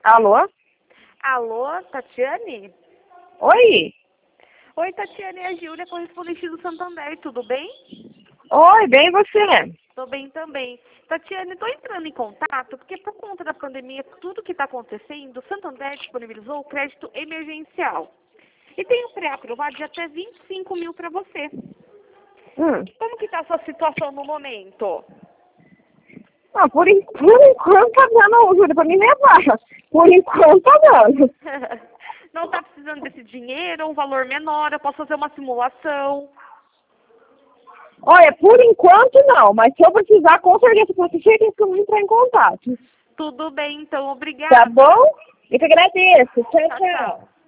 Alô? Alô, Tatiane? Oi? Oi, Tatiane, é a Júlia, correspondente do Santander, tudo bem? Oi, bem e você? Tô bem também. Tatiane, tô entrando em contato porque por conta da pandemia, tudo que está acontecendo, o Santander disponibilizou o crédito emergencial. E tem um pré-aprovado de até 25 mil para você. Como que tá a sua situação no momento? Por enquanto tá dando, Júlia, pra mim levar. Por enquanto tá dando. Não está precisando desse dinheiro, um valor menor, eu posso fazer uma simulação. Olha, por enquanto não, mas se eu precisar, com certeza, com certeza que eu vou entrar em contato. Tudo bem, então, obrigada. Tá bom? Eu que agradeço. Tchau, Tchau, tchau. tchau.